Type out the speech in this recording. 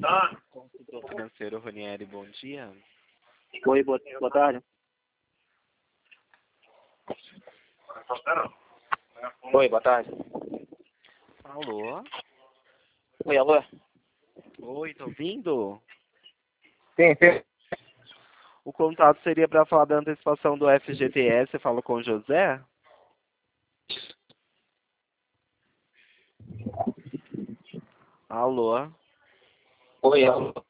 Consultor financeiro Ronieri, bom dia. Oi, boa tarde. Oi, boa tarde. Alô? Oi, alô? Oi, tô ouvindo? Sim, sim. O contato seria para falar da antecipação do FGTS, você fala com o José? Alô? Oi, alô?